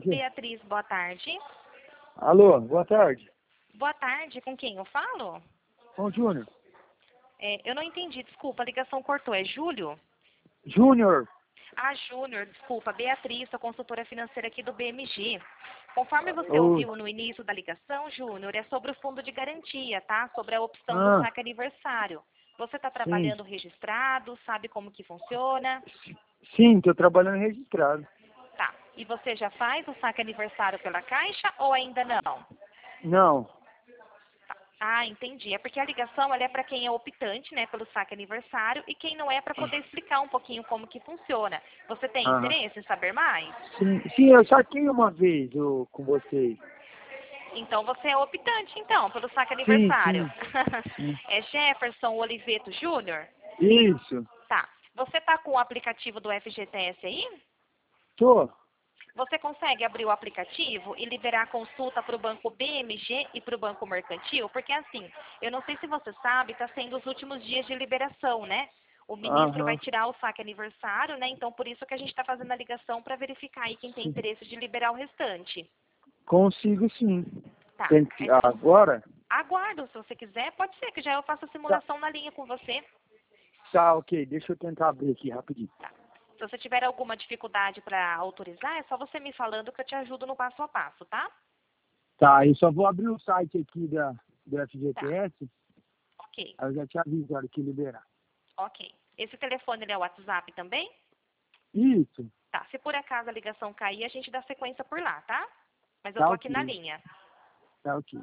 Beatriz, boa tarde. Alô, boa tarde. Boa tarde, com quem eu falo? Com o Júnior. Eu não entendi, desculpa, a ligação cortou. É Júlio? Júnior. Ah, Júnior, desculpa. Beatriz, sou consultora financeira aqui do BMG. Conforme você Oi. ouviu no início da ligação, Júnior, é sobre o fundo de garantia, tá? Sobre a opção do Ah, saque aniversário. Você está sim. trabalhando registrado, sabe como que funciona? Sim, tô trabalhando registrado. Tá. E você já faz o saque aniversário pela Caixa ou ainda não? Não. Ah, entendi. É porque a ligação ela é para quem é optante, né, pelo saque aniversário e quem não é para poder explicar um pouquinho como que funciona. Você tem Aham. interesse em saber mais? Sim, eu saquei uma vez com vocês. Então você é optante, então, pelo saque Sim, aniversário. sim, sim. É Jefferson Oliveto Júnior? Isso. Tá. Você tá com o aplicativo do FGTS aí? Tô. Você consegue abrir o aplicativo e liberar a consulta para o banco BMG e para o banco mercantil? Porque assim, eu não sei se você sabe, está sendo os últimos dias de liberação, né? O ministro vai Aham. tirar o saque aniversário, né? Então por isso que a gente está fazendo a ligação para verificar aí quem tem Sim. interesse de liberar o restante. Consigo sim. Tá. Tem que... Agora? Aguardo, se você quiser, pode ser que já eu faça a Tá. simulação na linha com você. Tá, ok. Deixa eu tentar abrir aqui rapidinho. Tá. Se você tiver alguma dificuldade para autorizar, é só você me falando que eu te ajudo no passo a passo, tá? Tá, eu só vou abrir o site aqui do Tá. FGTS, Ok. aí eu já te aviso a hora que liberar. Ok. Esse telefone ele é o WhatsApp também? Isso. Tá. Se por acaso a ligação cair, a gente dá sequência por lá, tá? Mas eu Tá tô aqui na ok. linha. Tá ok.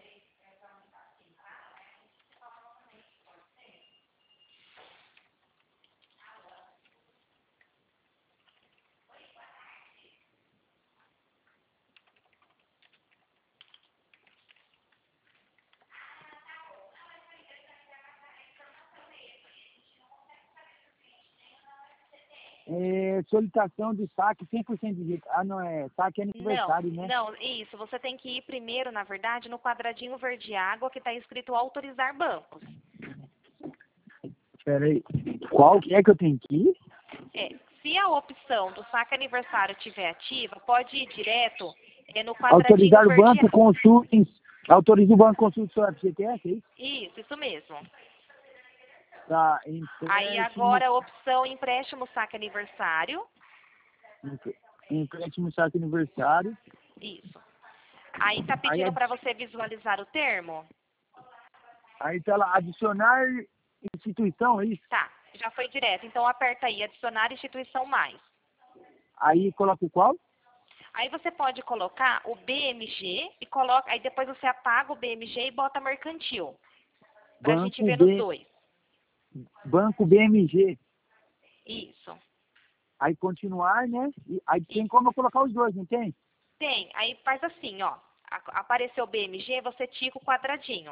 Solicitação de saque 100% de jeito. Ah, não, saque Não, aniversário, né? não, isso. Você tem que ir primeiro, na verdade, no quadradinho verde água que está escrito autorizar bancos. Espera aí. Qual que é que eu tenho que ir? Se a opção do saque aniversário estiver ativa, pode ir direto no quadradinho Autorizar o verde banco água. consulta. Autoriza o banco consulta seu FGTS, é isso? Isso mesmo. Tá, Aí empréstimo. agora a opção empréstimo saque aniversário. Empréstimo saque aniversário. Isso. Aí tá Aí, pedindo para você visualizar o termo? aí tá lá, adicionar instituição, é isso? Tá, já foi direto. Então aperta aí, adicionar instituição mais. Aí coloca o qual? Aí você pode colocar o BMG e coloca, aí depois você apaga o BMG e bota mercantil. Pra gente Banco ver nos B, dois. Banco BMG. Isso. Aí continuar, né? E aí tem Isso. como eu colocar os dois, não tem? Tem, aí faz assim, ó. Apareceu o BMG, você tica o quadradinho.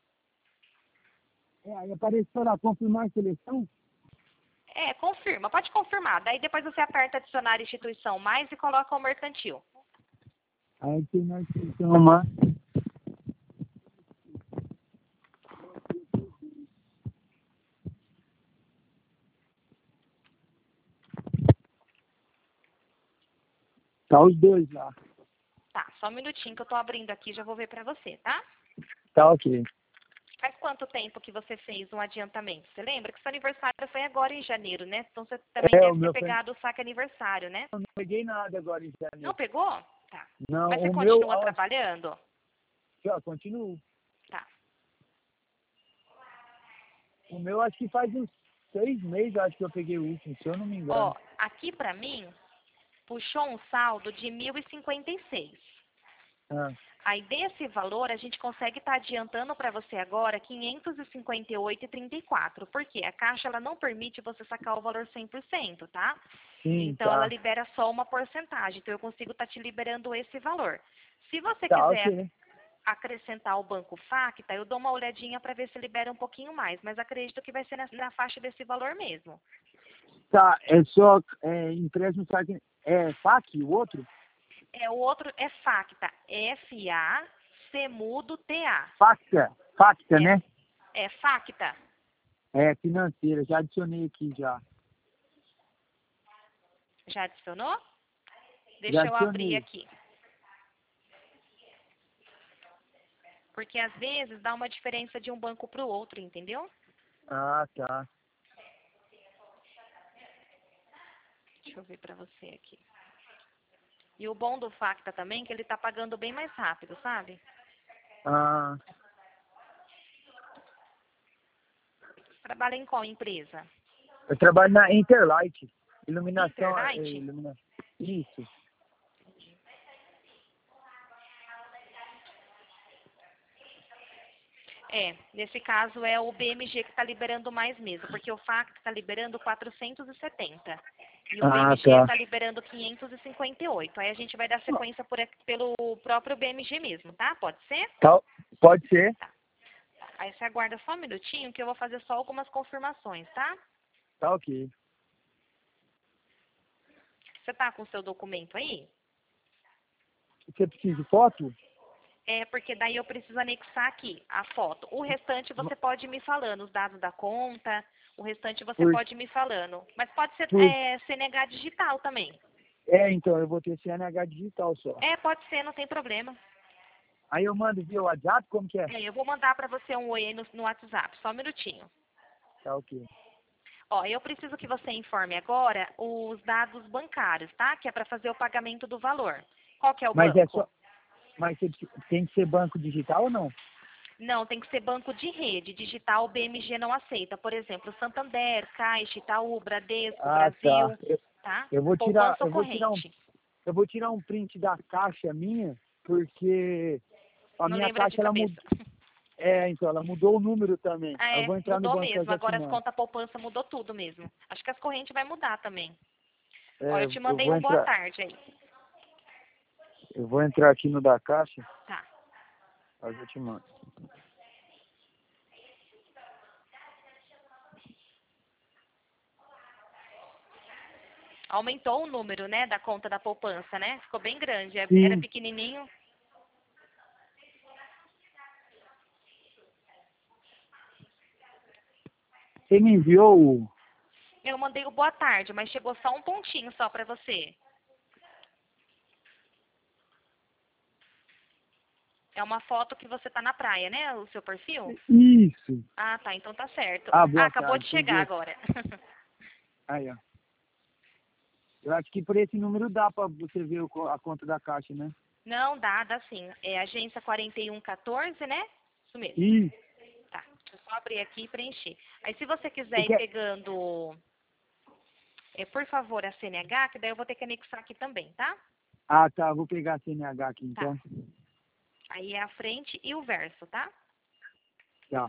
Aí apareceu lá, confirmar a seleção. Confirma, pode confirmar. Daí depois você aperta adicionar instituição mais e coloca o mercantil. Aí tem na instituição uma. Tá os dois lá. Tá, só um minutinho que eu tô abrindo aqui, já vou ver pra você, tá? Tá ok. Faz quanto tempo que você fez um adiantamento? Você lembra que seu aniversário foi agora em janeiro, né? Então você também O deve ter meu foi. pegado o saque aniversário, né? Eu não peguei nada agora em Não janeiro. pegou? Tá. Não, Mas você o meu, continua trabalhando? ó, continuo. Tá. O meu acho que faz uns 6 meses, acho que eu peguei o último, se eu não me engano. Ó, aqui pra mim, puxou um saldo de 1.056. Ah, Aí desse valor a gente consegue estar adiantando para você agora 558,34. Por quê? A Caixa ela não permite você sacar o valor 100%, tá? sim, Então ela tá. libera só uma porcentagem. Então eu consigo estar te liberando esse valor. Se você Tá, quiser ok. acrescentar o banco Facta, eu dou uma olhadinha para ver se libera um pouquinho mais, mas acredito que vai ser na faixa desse valor mesmo. Tá, é só empréstimo saque. É FAC, o outro? O outro é Facta, F-A-C mudo T-A. Facta, É, né? é Facta. É financeira, já adicionei aqui já. Já adicionou? Deixa eu abrir acionei. aqui. Porque às vezes dá uma diferença de um banco para o outro, entendeu? Ah, tá. Deixa eu ver para você aqui. E o bom do Facta também é que ele tá pagando bem mais rápido, sabe? Ah, Trabalha em qual empresa? eu trabalho na Interlight. Iluminação. Interlight? Isso. Nesse caso é o BMG que está liberando mais mesmo, porque o Facta está liberando 470 e o BMG tá. está liberando 558. Aí a gente vai dar sequência pelo próprio BMG mesmo, tá? Pode ser? Tá, pode ser. Tá. Aí você aguarda só um minutinho que eu vou fazer só algumas confirmações, tá? Tá ok. Você tá com o seu documento aí? Você precisa de foto? Porque daí eu preciso anexar aqui a foto. O restante você pode ir me falando, os dados da conta, o restante você Por- pode ir me falando. Mas pode ser por- CNH digital também. Então, eu vou ter CNH digital só. Pode ser, não tem problema. Aí eu mando via WhatsApp, como que é? Eu vou mandar para você um oi aí no WhatsApp, só um minutinho. Tá ok. Ó, eu preciso que você informe agora os dados bancários, tá? Que é para fazer o pagamento do valor. Qual que é o Mas banco? mas tem que ser banco digital ou não? Não, tem que ser banco de rede. Digital, o BMG não aceita. Por exemplo, Santander, Caixa, Itaú, Bradesco, Ah, tá. Brasil, tá? Eu vou tirar, Poupança ou corrente. eu vou tirar um print da caixa minha, porque a Não minha lembra de caixa ela cabeça. mudou. Então, ela mudou o número também. Eu vou entrar no Mudou banco mesmo. já te Agora as mando. contas poupança mudou tudo mesmo. Acho que as correntes vai mudar também. Ó, É, eu te eu mandei vou um boa entrar, tarde aí. eu vou entrar aqui no da caixa, Tá. aí eu te mando. Aumentou o número, né, da conta da poupança, né? Ficou bem grande. Era Sim, pequenininho. você me enviou Eu mandei o boa tarde, mas chegou só um pontinho só pra você. É uma foto que você tá na praia, né? O seu perfil? Isso. Ah, tá. Então tá certo. Ah, Ah, boa acabou de tarde. Deixa eu chegar ver. agora. Aí, ó. Eu acho que por esse número dá pra você ver a conta da caixa, né? Não, dá sim. É agência 4114, né? Isso mesmo. Isso. Tá. Deixa eu só abrir aqui e preencher. Aí se você quiser Você ir quer... pegando, por favor, a CNH, que daí eu vou ter que anexar aqui também, tá? Ah, tá. Vou pegar a CNH aqui, Tá. então. Aí é a frente e o verso, tá? Tá.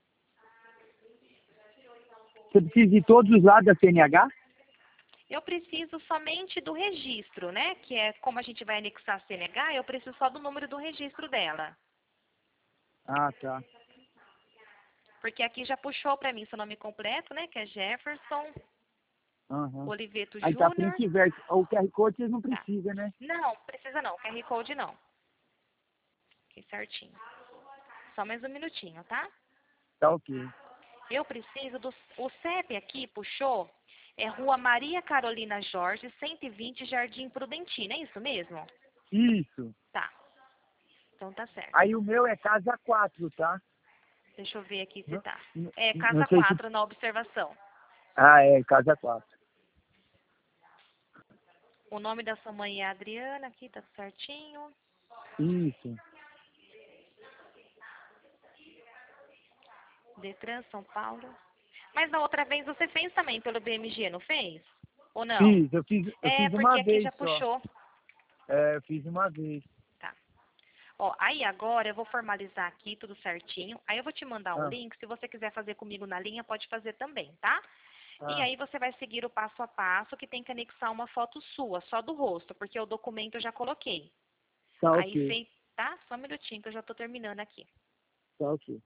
Você precisa de todos os lados da CNH? Eu preciso somente do registro, né? Que é como a gente vai anexar a CNH, eu preciso só do número do registro dela. Ah, tá. Porque aqui já puxou para mim seu nome completo, né? Que é Jefferson Aham. Oliveto Aí tá Júnior. frente e verso. O QR Code vocês não Tá. precisam, né? Não, precisa não. QR Code não. Aqui certinho. Só mais um minutinho, tá? Tá ok. Eu preciso do... O CEP aqui puxou, é Rua Maria Carolina Jorge, 120, Jardim Prudentina, é isso mesmo? Isso. Tá. Então tá certo. Aí o meu é casa 4, tá? Deixa eu ver aqui se Não, tá. não, É não casa sei se... 4 na observação. Ah, é, casa 4. O nome da sua mãe é Adriana, aqui tá certinho. Isso. Detran, São Paulo. Mas na outra vez você fez também pelo BMG, não fez? Ou não? Fiz, eu fiz Porque uma aqui vez já só. puxou. É, eu fiz uma vez. Tá. Ó, aí agora eu vou formalizar aqui tudo certinho. Aí eu vou te mandar um Ah, link. Se você quiser fazer comigo na linha, pode fazer também, tá? E ah, aí você vai seguir o passo a passo que tem que anexar uma foto sua, só do rosto, porque o documento eu já coloquei. tá Aí ok. fez, tá? Só um minutinho que eu já tô terminando aqui. Tá ok.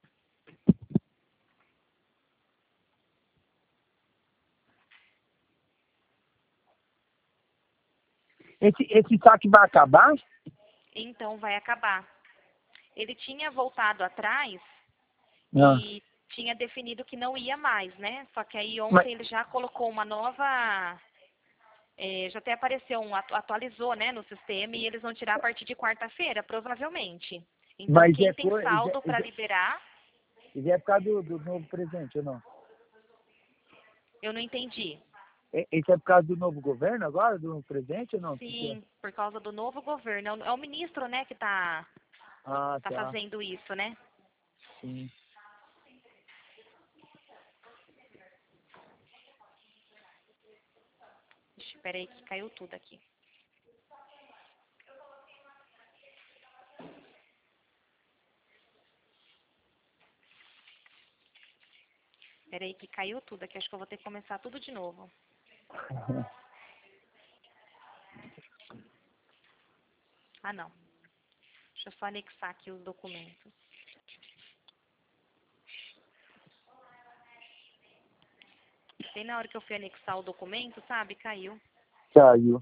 Esse saque vai acabar? Então vai acabar. Ele tinha voltado atrás Ah, e tinha definido que não ia mais, né? Só que aí mas, ontem ele já colocou uma nova Já até apareceu atualizou, né, no sistema e eles vão tirar a partir de quarta-feira, provavelmente. Então, Mas quem tem saldo para é, liberar, é por causa do novo presidente, ou não? eu não entendi. Isso é por causa do novo governo agora, do novo presidente, ou não? Sim, por causa do novo governo. É o ministro, né, que tá Ah, tá. fazendo isso, né? Sim. Espera aí que caiu tudo aqui. Espera aí que caiu tudo aqui. Acho que eu vou ter que começar tudo de novo. Ah, não. Deixa eu só anexar aqui os documentos. Bem na hora que eu fui anexar o documento, sabe? Caiu. Caiu.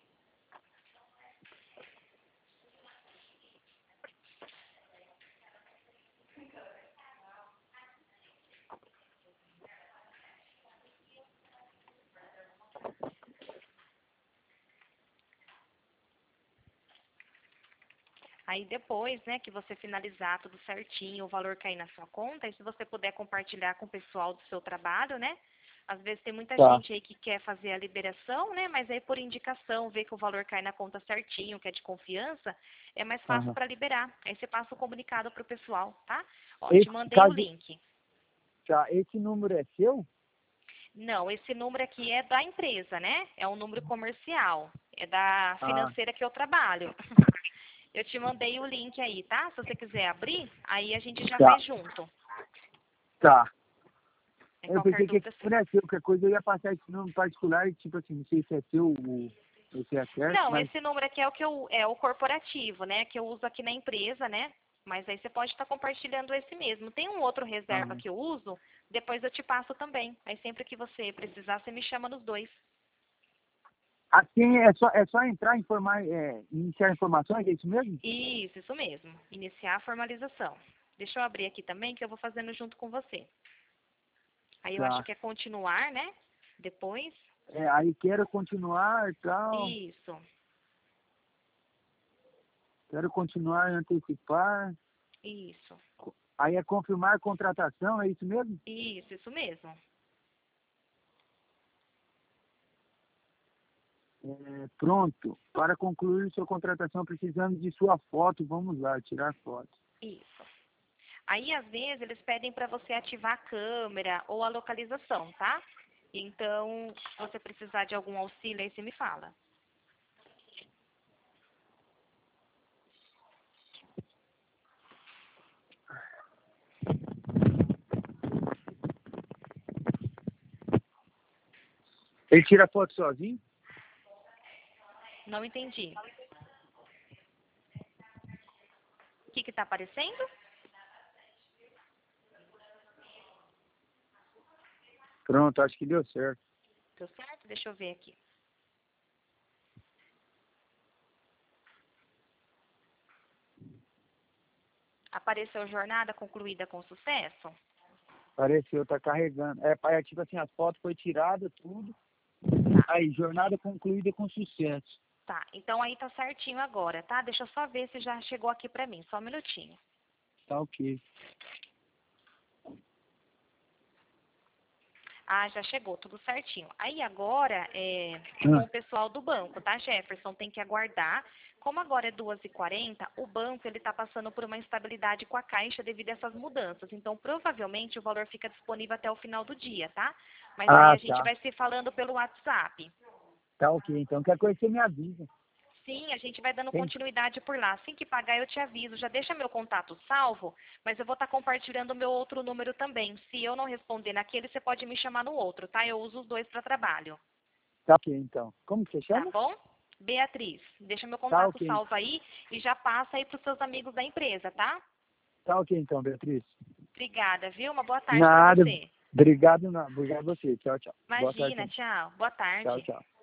Aí depois, né, que você finalizar tudo certinho, o valor cair na sua conta, e se você puder compartilhar com o pessoal do seu trabalho, né? Às vezes tem muita Tá. gente aí que quer fazer a liberação, né? Mas aí por indicação, ver que o valor cai na conta certinho, que é de confiança, é mais fácil Aham. para liberar. Aí você passa o comunicado pro pessoal, tá? Ó, te Esse, mandei o caso, link. tá, esse número é seu? Não, esse número aqui é da empresa, né? É um número comercial. É da Ah, financeira que eu trabalho. Eu te mandei o link aí, tá? Se você quiser abrir, aí a gente já tá, faz junto. tá. Em Eu qualquer pensei que dúvida, esse número é seu, qualquer coisa eu ia passar esse número particular e, tipo assim, não sei se é seu ou se é certo, Não, mas... esse número aqui é o que é o corporativo, né? Que eu uso aqui na empresa, né? Mas aí você pode estar compartilhando esse mesmo. Tem um outro reserva Aham. que eu uso, depois eu te passo também. Aí sempre que você precisar, você me chama nos dois. Assim, é só entrar, informar, iniciar informações, é isso mesmo? Isso mesmo. Iniciar a formalização. Deixa eu abrir aqui também, que eu vou fazendo junto com você. Aí eu acho Tá. que é continuar, né? Depois. Aí quero continuar e tal, Isso. quero continuar e antecipar. Isso. Aí é confirmar a contratação, é isso mesmo? Isso mesmo. Pronto. Para concluir sua contratação, precisamos de sua foto. Vamos lá, tirar foto. Isso. Aí, às vezes, eles pedem para você ativar a câmera ou a localização, tá? Então, se você precisar de algum auxílio, aí você me fala. Ele tira foto sozinho? Não entendi. O que está aparecendo? Pronto, acho que deu certo. Deu certo? Deixa eu ver aqui. Apareceu jornada concluída com sucesso? Apareceu, tá carregando. Tipo assim, as fotos foi tirada, tudo. Tá. Aí, jornada concluída com sucesso. Tá. Então, aí tá certinho agora, tá? Deixa eu só ver se já chegou aqui para mim. Só um minutinho. Tá ok. Ah, já chegou, tudo certinho. Aí agora é com o pessoal do banco, tá, Jefferson? Tem que aguardar. Como agora é 2h40, o banco ele está passando por uma instabilidade com a Caixa devido a essas mudanças. Então, provavelmente, o valor fica disponível até o final do dia, tá? Mas aí a gente Tá. vai se falando pelo WhatsApp. Tá ok. Então, qualquer coisa você me avisa. Sim, a gente vai dando Tem... continuidade por lá. Assim que pagar, eu te aviso. Já deixa meu contato salvo, mas eu vou estar compartilhando o meu outro número também. Se eu não responder naquele, você pode me chamar no outro, tá? Eu uso os dois para trabalho. Tá ok, então. Como que você Tá chama? bom? Beatriz, deixa meu Tá contato ok. salvo aí e já passa aí para os seus amigos da empresa, tá? Tá ok, então, Beatriz. Obrigada, viu? Uma boa tarde para Nada. você. Obrigado, não. Obrigado a você. Tchau, tchau. Boa tarde Imagina, também. tchau. Boa Tchau, tarde. tchau.